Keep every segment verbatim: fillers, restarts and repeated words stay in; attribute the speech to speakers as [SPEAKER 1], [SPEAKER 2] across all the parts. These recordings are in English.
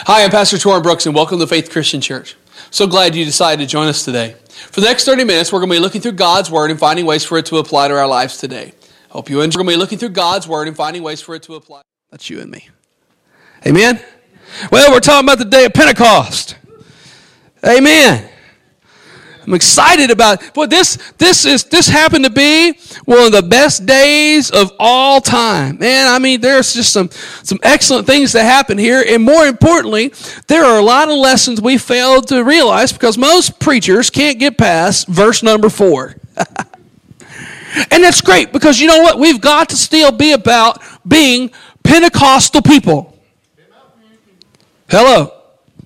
[SPEAKER 1] Hi, I'm Pastor Torrin Brooks, and welcome to Faith Christian Church. So glad you decided to join us today. For the next thirty minutes, we're going to be looking through God's Word and finding ways for it to apply to our lives today. Hope you enjoy. We're going to be looking through God's Word and finding ways for it to apply. That's you and me. Amen? Well, we're talking about the day of Pentecost. Amen. I'm excited about it. Boy, this this is this happened to be one of the best days of all time. Man, I mean, there's just some, some excellent things that happen here. And more importantly, there are a lot of lessons we failed to realize because most preachers can't get past verse number four. And that's great because you know what? We've got to still be about being Pentecostal people. Hello.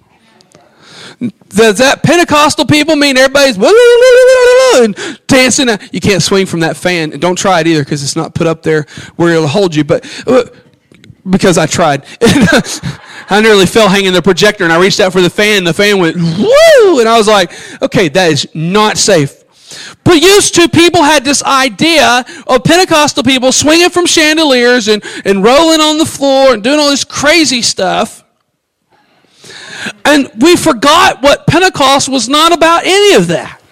[SPEAKER 1] Does that Pentecostal people mean everybody's and dancing? You can't swing from that fan. Don't try it either because it's not put up there where it'll hold you. But because I tried. I nearly fell hanging the projector and I reached out for the fan and the fan went woo! And I was like, okay, that is not safe. But used to, people had this idea of Pentecostal people swinging from chandeliers and, and rolling on the floor and doing all this crazy stuff. And we forgot what Pentecost was not about any of that.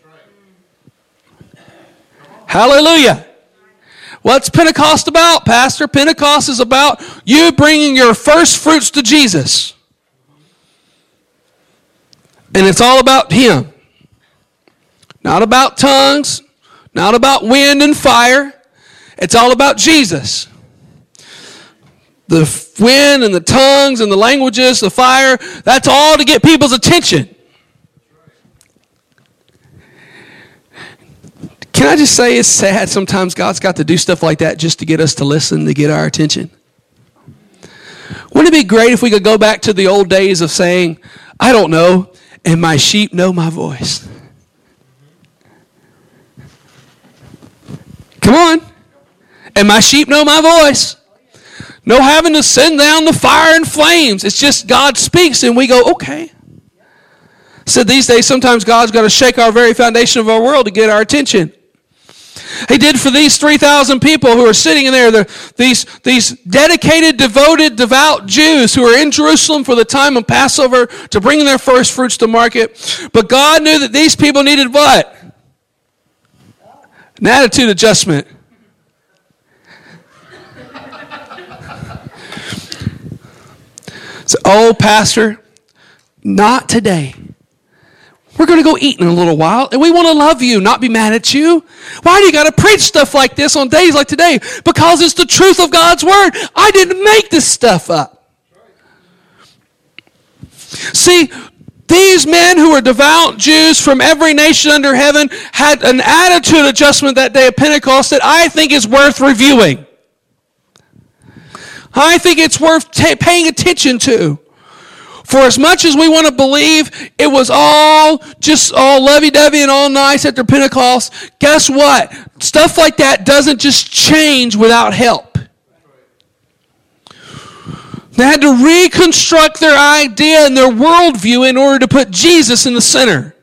[SPEAKER 1] Hallelujah. What's Pentecost about, Pastor? Pentecost is about you bringing your first fruits to Jesus. And it's all about Him. Not about tongues, not about wind and fire. It's all about Jesus. The wind and the tongues and the languages, the fire, that's all to get people's attention. Can I just say it's sad sometimes God's got to do stuff like that just to get us to listen, to get our attention? Wouldn't it be great if we could go back to the old days of saying, I don't know, and my sheep know my voice? Come on. And my sheep know my voice. No having to send down the fire and flames. It's just God speaks and we go, okay. So these days, sometimes God's got to shake our very foundation of our world to get our attention. He did for these three thousand people who are sitting in there, the, these, these dedicated, devoted, devout Jews who are in Jerusalem for the time of Passover to bring their first fruits to market. But God knew that these people needed what? An attitude adjustment. So, oh, Pastor, not today. We're going to go eat in a little while, and we want to love you, not be mad at you. Why do you got to preach stuff like this on days like today? Because it's the truth of God's Word. I didn't make this stuff up. See, these men who were devout Jews from every nation under heaven had an attitude adjustment that day of Pentecost that I think is worth reviewing. I think it's worth t- paying attention to. For as much as we want to believe it was all just all lovey-dovey and all nice after Pentecost, guess what? Stuff like that doesn't just change without help. They had to reconstruct their idea and their worldview in order to put Jesus in the center.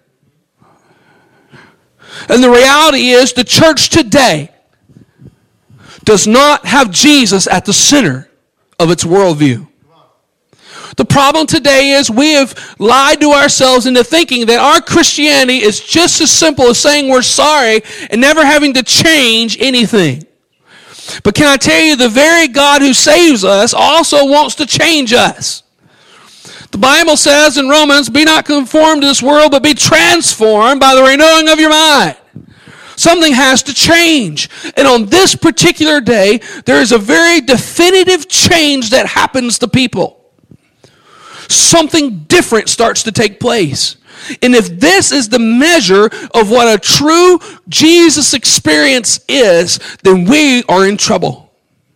[SPEAKER 1] And the reality is the church today does not have Jesus at the center of its worldview. The problem today is we have lied to ourselves into thinking that our Christianity is just as simple as saying we're sorry and never having to change anything. But can I tell you, the very God who saves us also wants to change us. The Bible says in Romans, be not conformed to this world, but be transformed by the renewing of your mind. Something has to change. And on this particular day, there is a very definitive change that happens to people. Something different starts to take place. And if this is the measure of what a true Jesus experience is, then we are in trouble.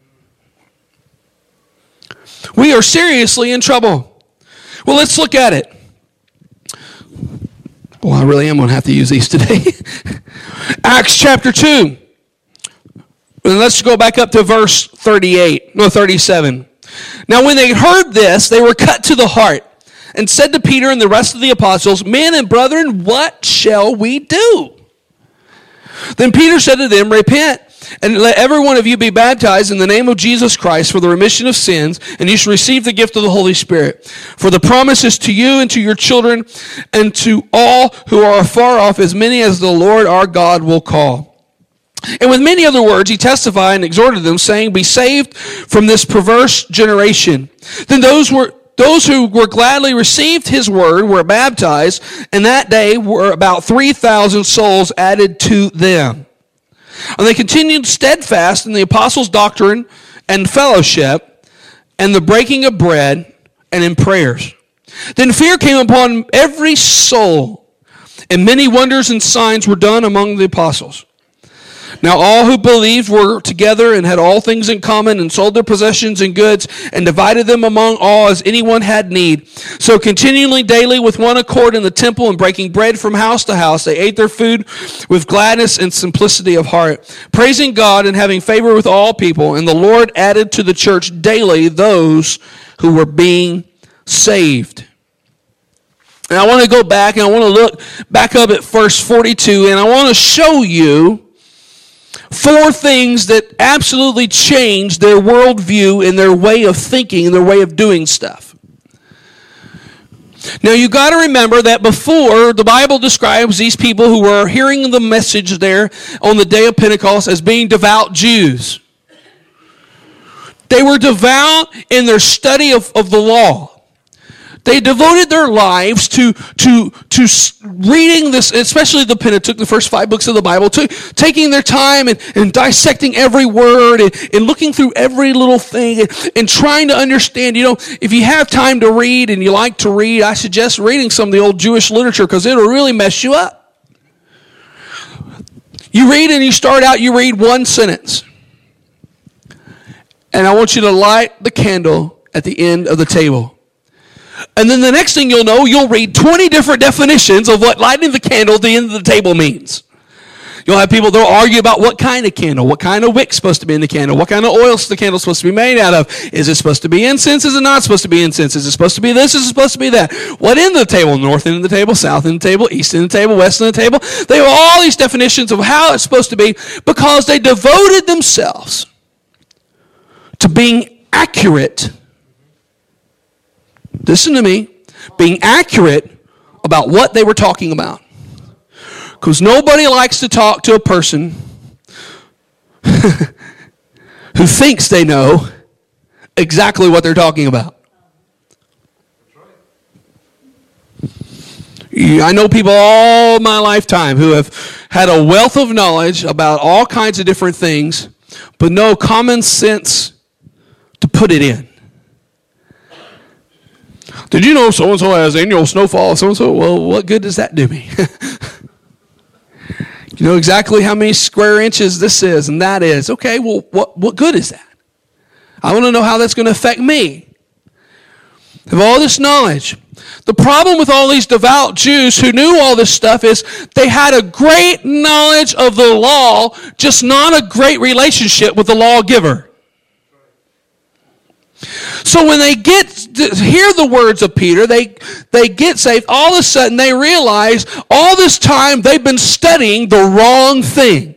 [SPEAKER 1] We are seriously in trouble. Well, let's look at it. Well, I really am going to have to use these today. Acts chapter two. And let's go back up to verse thirty-eight. No, thirty-seven. Now when they heard this, they were cut to the heart and said to Peter and the rest of the apostles, men and brethren, what shall we do? Then Peter said to them, repent And let every one of you be baptized in the name of Jesus Christ for the remission of sins, and you shall receive the gift of the Holy Spirit. For the promise is to you and to your children and to all who are afar off, as many as the Lord our God will call. And with many other words he testified and exhorted them, saying, Be saved from this perverse generation. Then those were those who were gladly received his word were baptized, and that day were about three thousand souls added to them. And they continued steadfast in the apostles' doctrine and fellowship, and the breaking of bread, and in prayers. Then fear came upon every soul, and many wonders and signs were done among the apostles. Now all who believed were together and had all things in common, and sold their possessions and goods, and divided them among all as anyone had need. So continually daily with one accord in the temple, and breaking bread from house to house, they ate their food with gladness and simplicity of heart, praising God and having favor with all people. And the Lord added to the church daily those who were being saved. And I want to go back and I want to look back up at verse forty-two, and I want to show you four things that absolutely changed their worldview and their way of thinking and their way of doing stuff. Now you got to remember that before, the Bible describes these people who were hearing the message there on the day of Pentecost as being devout Jews. They were devout in their study of, of the law. They devoted their lives to, to, to reading this, especially the Pentateuch, the first five books of the Bible, to taking their time and, and dissecting every word and, and looking through every little thing and, and trying to understand. You know, if you have time to read and you like to read, I suggest reading some of the old Jewish literature because it'll really mess you up. You read and you start out, you read one sentence. And I want you to light the candle at the end of the table. And then the next thing you'll know, you'll read twenty different definitions of what lighting the candle at the end of the table means. You'll have people, they'll argue about what kind of candle, what kind of wick's supposed to be in the candle, what kind of oil the candle's supposed to be made out of. Is it supposed to be incense? Is it not supposed to be incense? Is it supposed to be this? Is it supposed to be that? What end of the table? North end of the table, south end of the table, east end of the table, west end of the table. They have all these definitions of how it's supposed to be because they devoted themselves to being accurate. Listen to me, being accurate about what they were talking about. Because nobody likes to talk to a person who thinks they know exactly what they're talking about. I know people all my lifetime who have had a wealth of knowledge about all kinds of different things, but no common sense to put it in. Did you know so-and-so has annual snowfall so-and-so? Well, what good does that do me? You know exactly how many square inches this is and that is. Okay, well, what, what good is that? I want to know how that's going to affect me. Have all this knowledge. The problem with all these devout Jews who knew all this stuff is they had a great knowledge of the law, just not a great relationship with the lawgiver. So when they get to hear the words of Peter, they, they get saved, all of a sudden they realize all this time they've been studying the wrong thing.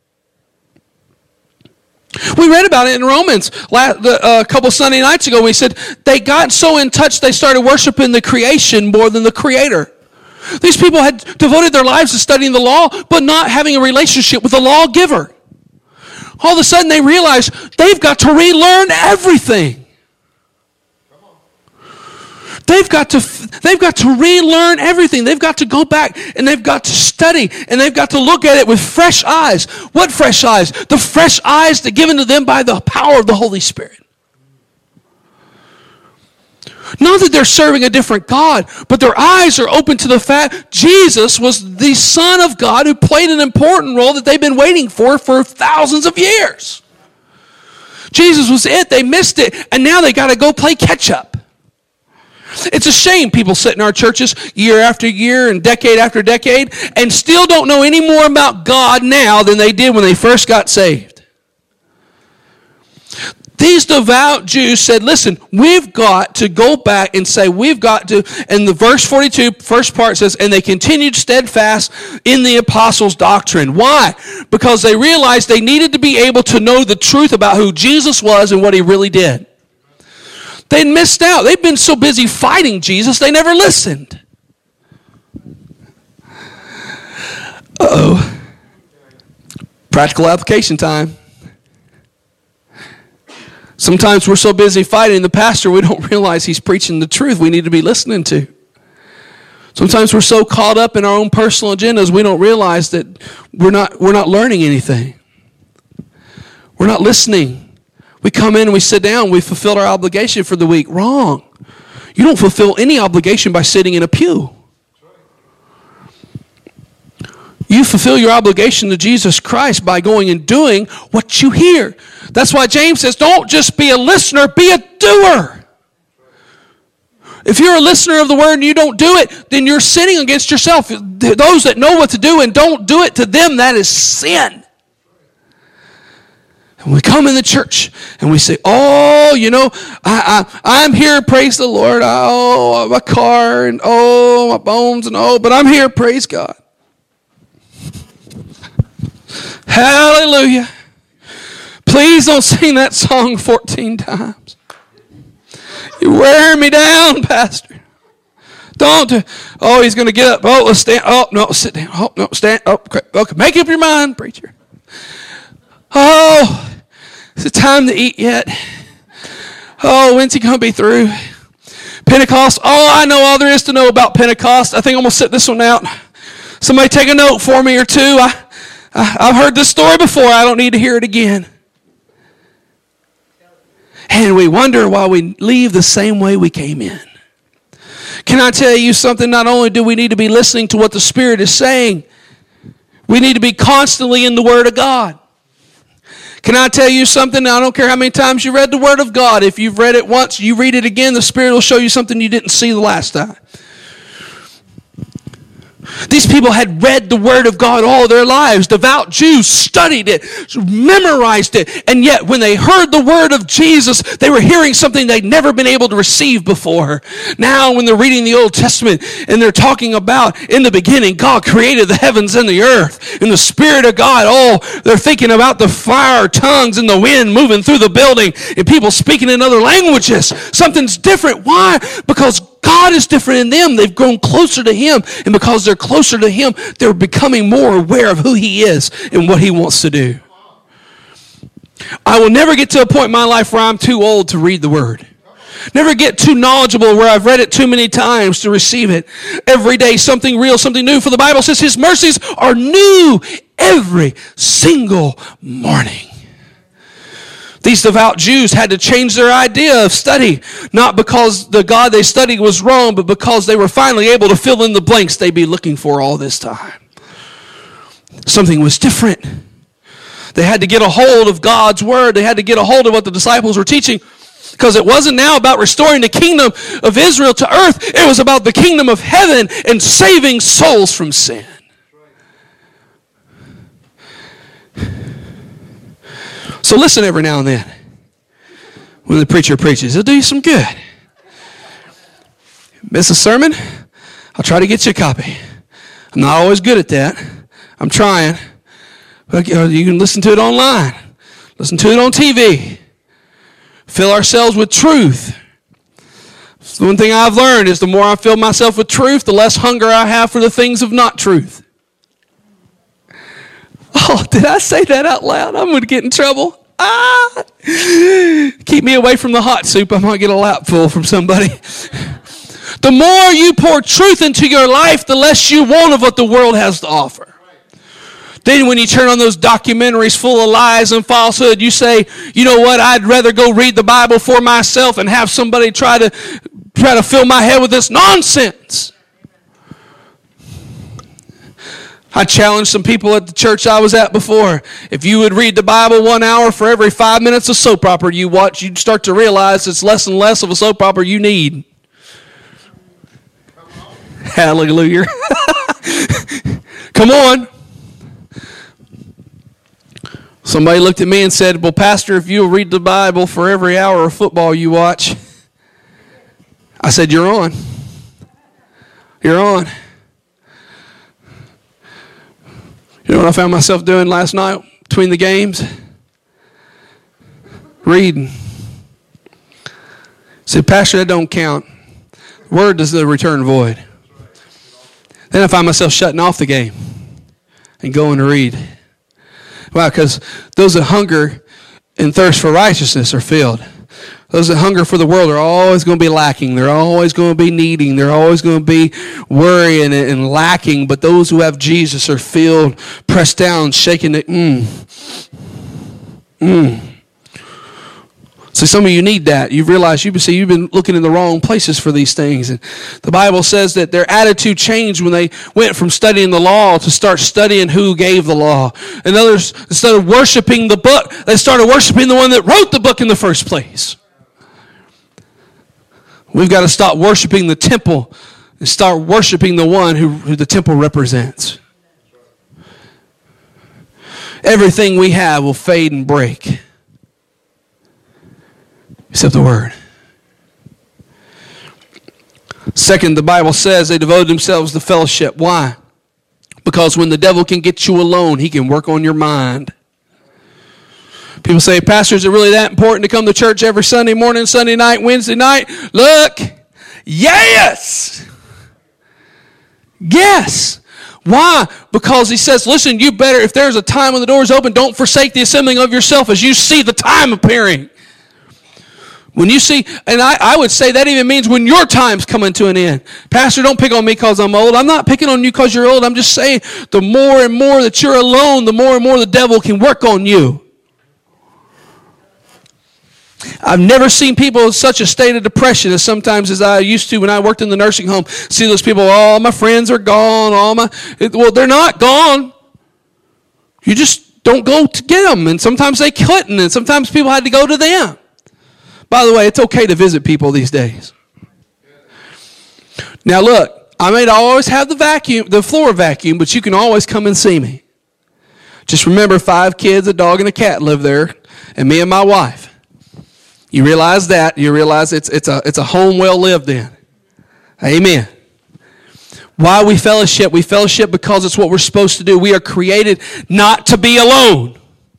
[SPEAKER 1] We read about it in Romans a couple Sunday nights ago. We said they got so in touch they started worshiping the creation more than the Creator. These people had devoted their lives to studying the law, but not having a relationship with the lawgiver. All of a sudden they realize they've got to relearn everything. They've got to they've got to relearn everything. They've got to go back and they've got to study and they've got to look at it with fresh eyes. What fresh eyes? The fresh eyes that are given to them by the power of the Holy Spirit. Not that they're serving a different God, but their eyes are open to the fact Jesus was the Son of God who played an important role that they've been waiting for for thousands of years. Jesus was it. They missed it. And now they got to go play catch up. It's a shame people sit in our churches year after year and decade after decade and still don't know any more about God now than they did when they first got saved. These devout Jews said, listen, we've got to go back and say, we've got to, and the verse forty-two, first part says, and they continued steadfast in the apostles' doctrine. Why? Because they realized they needed to be able to know the truth about who Jesus was and what he really did. They'd missed out. They'd been so busy fighting Jesus, they never listened. Uh-oh. Practical application time. Sometimes we're so busy fighting the pastor, we don't realize he's preaching the truth we need to be listening to. Sometimes we're so caught up in our own personal agendas, we don't realize that we're not, we're not learning anything. We're not listening. We come in and we sit down, we fulfilled our obligation for the week. Wrong. You don't fulfill any obligation by sitting in a pew. You fulfill your obligation to Jesus Christ by going and doing what you hear. That's why James says, don't just be a listener, be a doer. If you're a listener of the word and you don't do it, then you're sinning against yourself. Those that know what to do and don't do it, to them that is sin. And we come in the church and we say, oh, you know, I, I, I'm here, praise the Lord. Oh, my car and oh, my bones and oh, but I'm here, praise God. Hallelujah. Please don't sing that song fourteen times. You're wearing me down, Pastor. Don't. Oh, he's going to get up. Oh, let's stand. Oh, no, sit down. Oh, no, stand. Oh, okay. okay. Make up your mind, preacher. Oh, is it time to eat yet? Oh, when's he going to be through? Pentecost. Oh, I know all there is to know about Pentecost. I think I'm going to sit this one out. Somebody take a note for me or two. I, I, I've heard this story before. I don't need to hear it again. And we wonder why we leave the same way we came in. Can I tell you something? Not only do we need to be listening to what the Spirit is saying, we need to be constantly in the Word of God. Can I tell you something? I don't care how many times you read the Word of God. If you've read it once, you read it again, the Spirit will show you something you didn't see the last time. These people had read the Word of God all their lives. Devout Jews studied it, memorized it, and yet when they heard the Word of Jesus, they were hearing something they'd never been able to receive before. Now when they're reading the Old Testament and they're talking about, in the beginning, God created the heavens and the earth, and the Spirit of God, oh, they're thinking about the fire, tongues, and the wind moving through the building, and people speaking in other languages. Something's different. Why? Because God is different in them. They've grown closer to Him. And because they're closer to Him, they're becoming more aware of who He is and what He wants to do. I will never get to a point in my life where I'm too old to read the Word. Never get too knowledgeable where I've read it too many times to receive it. Every day, something real, something new. For the Bible says His mercies are new every single morning. These devout Jews had to change their idea of study, not because the God they studied was wrong, but because they were finally able to fill in the blanks they'd be looking for all this time. Something was different. They had to get a hold of God's Word. They had to get a hold of what the disciples were teaching, because it wasn't now about restoring the kingdom of Israel to earth. It was about the kingdom of heaven and saving souls from sin. So listen every now and then when the preacher preaches. It'll do you some good. Miss a sermon? I'll try to get you a copy. I'm not always good at that. I'm trying. But you can listen to it online. Listen to it on T V. Fill ourselves with truth. So one thing I've learned is the more I fill myself with truth, the less hunger I have for the things of not truth. Oh, did I say that out loud? I'm going to get in trouble. Ah! Keep me away from the hot soup. I'm going to get a lap full from somebody. The more you pour truth into your life, the less you want of what the world has to offer. Then when you turn on those documentaries full of lies and falsehood, you say, you know what, I'd rather go read the Bible for myself and have somebody try to try to fill my head with this nonsense. I challenged some people at the church I was at before. If you would read the Bible one hour for every five minutes of soap opera you watch, you'd start to realize it's less and less of a soap opera you need. Hallelujah. Come on. Somebody looked at me and said, well, Pastor, if you'll read the Bible for every hour of football you watch. I said, you're on. You're on. You know what I found myself doing last night between the games? Reading. I said, Pastor, that don't count. Word does not return void. Then I find myself shutting off the game and going to read. Why? Because those that hunger and thirst for righteousness are filled. Those that hunger for the world are always going to be lacking. They're always going to be needing. They're always going to be worrying and lacking. But those who have Jesus are filled, pressed down, shaking it. Mmm. Mmm. So some of you need that. You've realized you've been, see, you've been looking in the wrong places for these things. And the Bible says that their attitude changed when they went from studying the law to start studying who gave the law. And others, instead of worshiping the book, they started worshiping the one that wrote the book in the first place. We've got to stop worshiping the temple and start worshiping the one who, who the temple represents. Everything we have will fade and break. Except the word. Second, the Bible says they devoted themselves to fellowship. Why? Because when the devil can get you alone, he can work on your mind. People say, Pastor, is it really that important to come to church every Sunday morning, Sunday night, Wednesday night? Look, yes. Yes. Why? Because he says, listen, you better, if there's a time when the door is open, don't forsake the assembling of yourself as you see the time appearing. When you see, and I, I would say that even means when your time's coming to an end. Pastor, don't pick on me because I'm old. I'm not picking on you because you're old. I'm just saying the more and more that you're alone, the more and more the devil can work on you. I've never seen people in such a state of depression as sometimes as I used to when I worked in the nursing home. See those people, all my friends are gone. All my, well, they're not gone. You just don't go to get them. And sometimes they couldn't. And sometimes people had to go to them. By the way, it's okay to visit people these days. Now look, I may not always have the vacuum, the floor vacuum, but you can always come and see me. Just remember, five kids, a dog, and a cat live there, and me and my wife. You realize that? You realize it's it's a it's a home well lived in. Amen. Why we fellowship? We fellowship because it's what we're supposed to do. We are created not to be alone.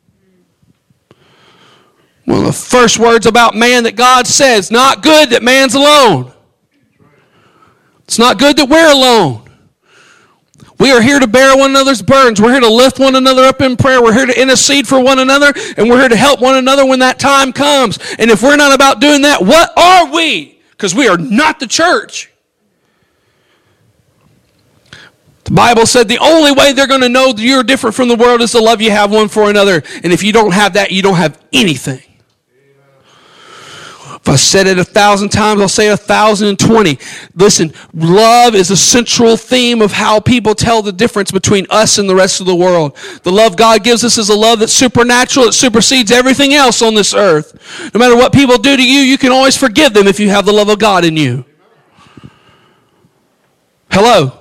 [SPEAKER 1] One of the first words about man that God says, not good that man's alone. It's not good that we're alone. We are here to bear one another's burdens. We're here to lift one another up in prayer. We're here to intercede for one another, and we're here to help one another when that time comes. And if we're not about doing that, what are we? Because we are not the church. The Bible said the only way they're going to know that you're different from the world is the love you have one for another. And if you don't have that, you don't have anything. If I said it a thousand times, I'll say it a thousand and twenty. Listen, love is a central theme of how people tell the difference between us and the rest of the world. The love God gives us is a love that's supernatural. It supersedes everything else on this earth. No matter what people do to you, you can always forgive them if you have the love of God in you. Hello?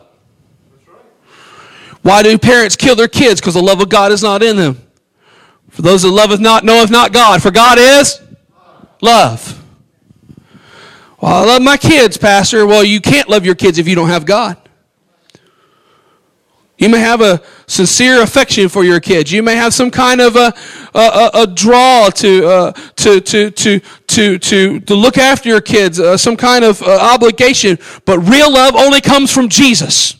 [SPEAKER 1] Why do parents kill their kids? Because the love of God is not in them. For those that loveth not, knoweth not God. For God is love. Well, I love my kids, Pastor. Well, you can't love your kids if you don't have God. You may have a sincere affection for your kids. You may have some kind of a a, a draw to, uh, to to to to to to look after your kids, uh, some kind of uh, obligation. But real love only comes from Jesus.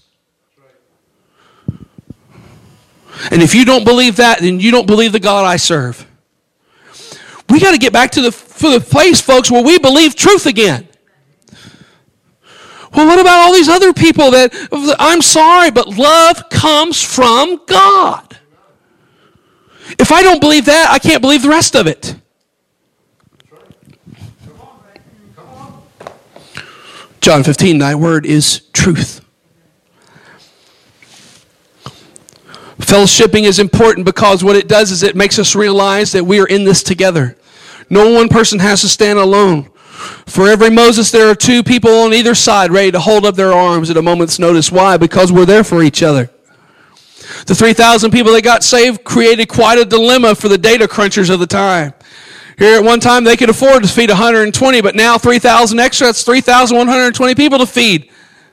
[SPEAKER 1] And if you don't believe that, then you don't believe the God I serve. We got to get back to the, for the place, folks, where we believe truth again. Well, what about all these other people that, I'm sorry, but love comes from God. If I don't believe that, I can't believe the rest of it. John fifteen, thy word is truth. Fellowshipping is important because what it does is it makes us realize that we are in this together. No one person has to stand alone. For every Moses, there are two people on either side ready to hold up their arms at a moment's notice. Why? Because we're there for each other. The three thousand people that got saved created quite a dilemma for the data crunchers of the time. Here at one time they could afford to feed one hundred twenty, but now three thousand extra, that's three thousand one hundred twenty people to feed.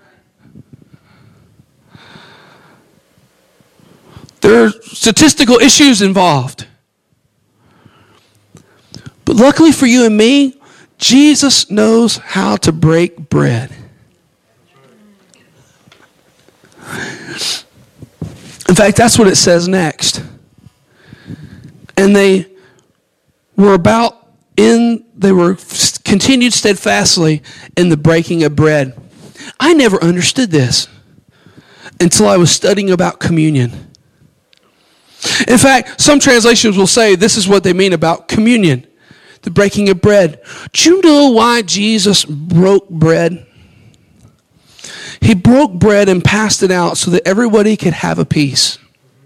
[SPEAKER 1] There are statistical issues involved. But luckily for you and me, Jesus knows how to break bread. In fact, that's what it says next. And they were about in, they were continued steadfastly in the breaking of bread. I never understood this until I was studying about communion. In fact, some translations will say this is what they mean about communion, the breaking of bread. Do you know why Jesus broke bread? He broke bread and passed it out so that everybody could have a piece.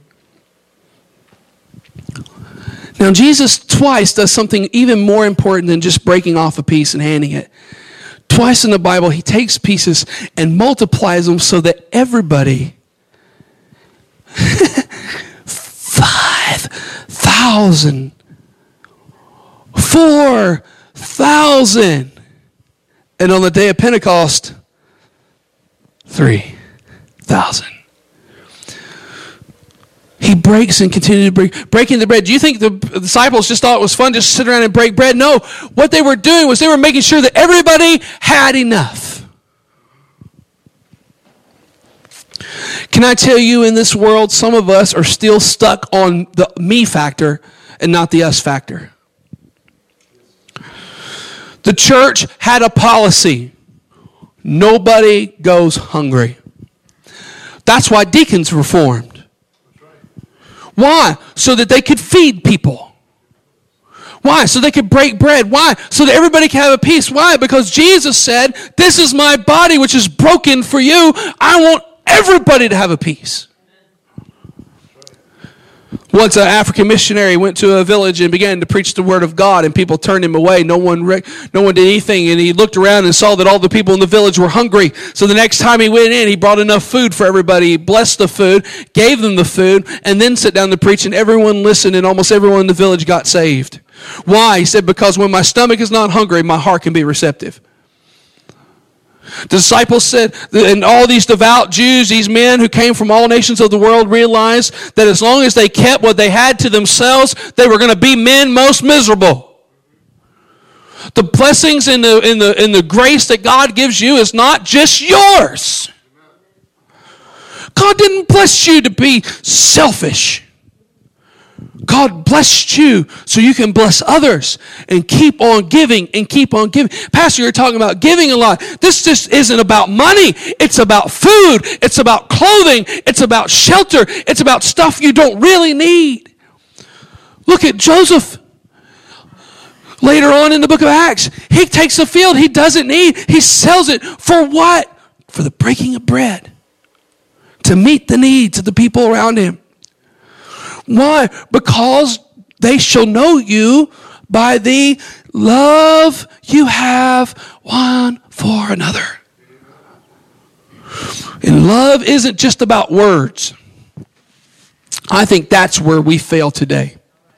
[SPEAKER 1] Now, Jesus twice does something even more important than just breaking off a piece and handing it. Twice in the Bible, he takes pieces and multiplies them so that everybody, five thousand, four thousand, and on the day of Pentecost, three thousand. He breaks and continues to break, breaking the bread. Do you think the disciples just thought it was fun just to sit around and break bread? No. What they were doing was they were making sure that everybody had enough. Can I tell you, in this world, some of us are still stuck on the me factor and not the us factor. The church had a policy. Nobody goes hungry. That's why deacons were formed. Why? So that they could feed people. Why? So they could break bread. Why? So that everybody can have a piece. Why? Because Jesus said, this is my body which is broken for you. I want everybody to have a piece. Once an African missionary went to a village and began to preach the word of God, and people turned him away. No one, re- no one did anything, and he looked around and saw that all the people in the village were hungry. So the next time he went in, he brought enough food for everybody. He blessed the food, gave them the food, and then sat down to preach, and everyone listened, and almost everyone in the village got saved. Why? He said, because when my stomach is not hungry, my heart can be receptive. The disciples said, and all these devout Jews, these men who came from all nations of the world, realized that as long as they kept what they had to themselves, they were going to be men most miserable. The blessings and the, and the, and the grace that God gives you is not just yours. God didn't bless you to be selfish. God blessed you so you can bless others and keep on giving and keep on giving. Pastor, you're talking about giving a lot. This just isn't about money. It's about food. It's about clothing. It's about shelter. It's about stuff you don't really need. Look at Joseph. Later on in the book of Acts, he takes a field he doesn't need. He sells it for what? For the breaking of bread. To meet the needs of the people around him. Why? Because they shall know you by the love you have one for another. And love isn't just about words. I think that's where we fail today.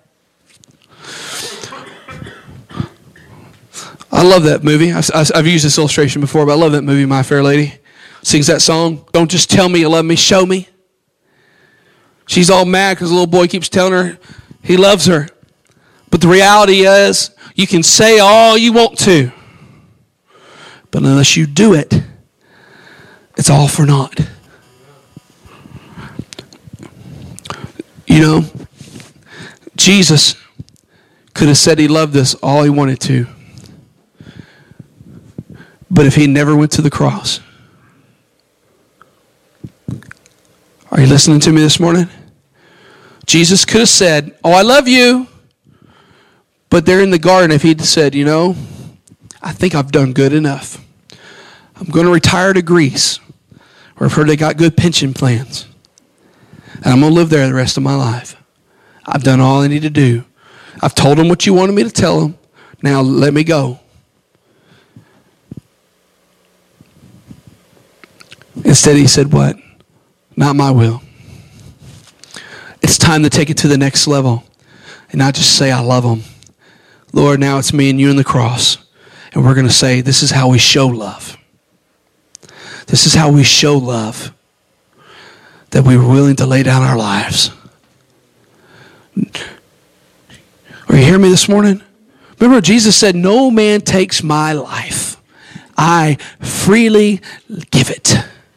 [SPEAKER 1] I love that movie. I've, I've used this illustration before, but I love that movie, My Fair Lady. Sings that song, don't just tell me you love me, show me. She's all mad because the little boy keeps telling her he loves her. But the reality is, you can say all you want to, but unless you do it, it's all for naught. You know, Jesus could have said he loved us all he wanted to. But if he never went to the cross, are you listening to me this morning? Jesus could have said, oh, I love you. But there in the garden, if he'd said, you know, I think I've done good enough. I'm going to retire to Greece, where I've heard they got good pension plans. And I'm going to live there the rest of my life. I've done all I need to do. I've told them what you wanted me to tell them. Now let me go. Instead he said what? Not my will, time to take it to the next level and not just say, I love them. Lord, now it's me and you and the cross. And we're going to say, this is how we show love. This is how we show love. That we were willing to lay down our lives. Are you hearing me this morning? Remember, Jesus said, no man takes my life. I freely give it.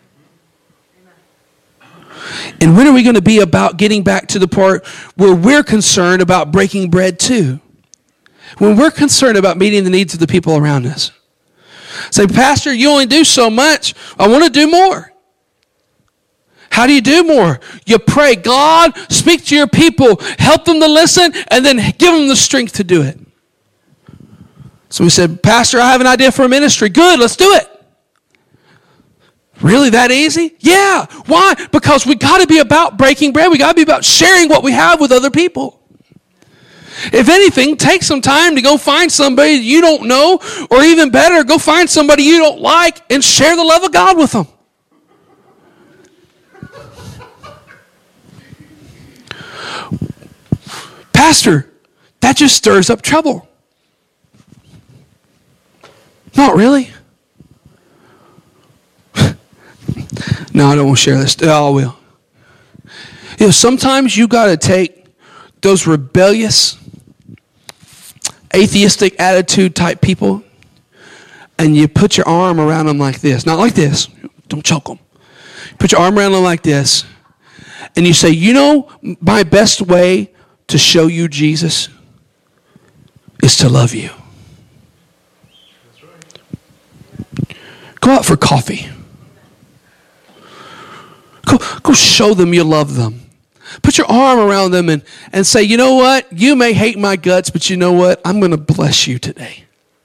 [SPEAKER 1] And when are we going to be about getting back to the part where we're concerned about breaking bread too? When we're concerned about meeting the needs of the people around us. Say, Pastor, you only do so much. I want to do more. How do you do more? You pray, God, speak to your people, help them to listen, and then give them the strength to do it. So we said, Pastor, I have an idea for a ministry. Good, let's do it. Really that easy? Yeah. Why? Because we got to be about breaking bread. We got to be about sharing what we have with other people. If anything, take some time to go find somebody you don't know, or even better, go find somebody you don't like and share the love of God with them. Pastor, that just stirs up trouble. Not really. No, I don't want to share this. Oh, I will. You know, sometimes you got to take those rebellious, atheistic attitude type people, and you put your arm around them like this. Not like this. Don't choke them. Put your arm around them like this, and you say, you know, my best way to show you Jesus is to love you. Go out for coffee. Go, go show them you love them. Put your arm around them and, and say, you know what? You may hate my guts, but you know what? I'm going to bless you today.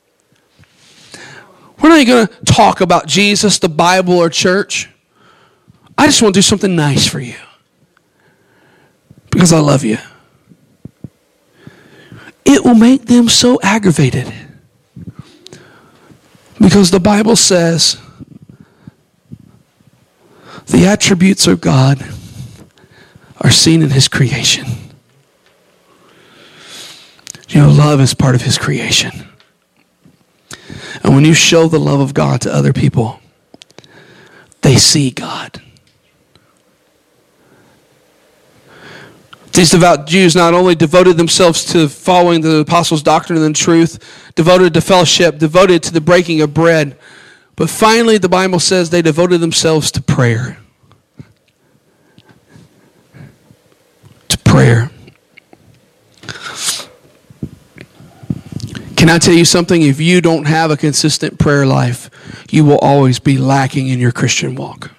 [SPEAKER 1] We're not going to talk about Jesus, the Bible, or church. I just want to do something nice for you. Because I love you. It will make them so aggravated. Because the Bible says the attributes of God are seen in His creation. You know, love is part of His creation. And when you show the love of God to other people, they see God. These devout Jews not only devoted themselves to following the apostles' doctrine and truth, devoted to fellowship, devoted to the breaking of bread, but finally the Bible says they devoted themselves to prayer. To prayer. Can I tell you something? If you don't have a consistent prayer life, you will always be lacking in your Christian walk.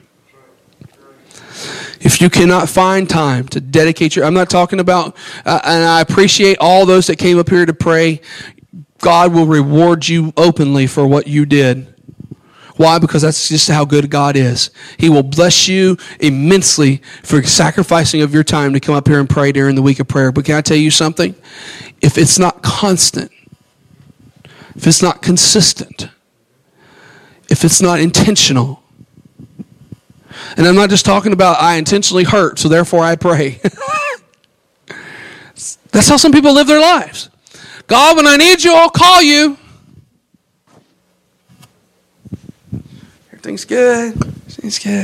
[SPEAKER 1] If you cannot find time to dedicate your... I'm not talking about... Uh, and I appreciate all those that came up here to pray. God will reward you openly for what you did. Why? Because that's just how good God is. He will bless you immensely for sacrificing of your time to come up here and pray during the week of prayer. But can I tell you something? If it's not constant, if it's not consistent, if it's not intentional, and I'm not just talking about I intentionally hurt, so therefore I pray. That's how some people live their lives. God, when I need you, I'll call you. Everything's good. Everything's good.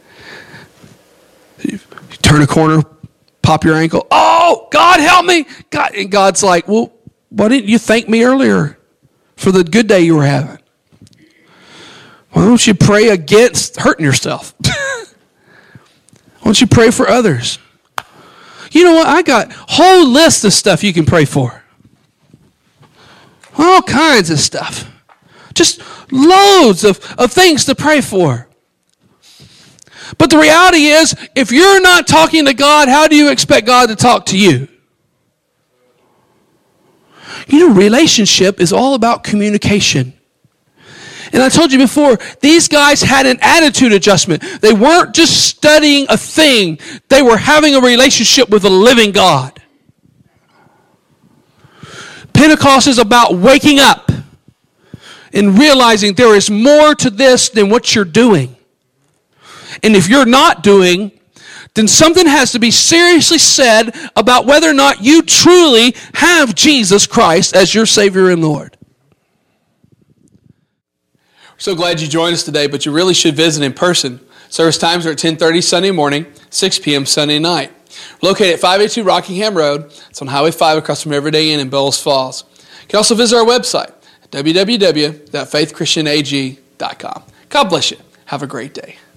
[SPEAKER 1] You, you turn a corner, pop your ankle. Oh, God, help me. God, and God's like, well, why didn't you thank me earlier for the good day you were having? Why don't you pray against hurting yourself? Why don't you pray for others? You know what? I got a whole list of stuff you can pray for. All kinds of stuff. Just loads of, of things to pray for. But the reality is, if you're not talking to God, how do you expect God to talk to you? You know, relationship is all about communication. And I told you before, these guys had an attitude adjustment. They weren't just studying a thing. They were having a relationship with a living God. Pentecost is about waking up and realizing there is more to this than what you're doing. And if you're not doing, then something has to be seriously said about whether or not you truly have Jesus Christ as your Savior and Lord. We're so glad you joined us today, but you really should visit in person. Service times are at ten thirty Sunday morning, six p.m. Sunday night. We're located at five eighty-two Rockingham Road. It's on Highway five across from Everyday Inn in Bellows Falls. You can also visit our website at w w w dot faith christian a g dot com. God bless you. Have a great day.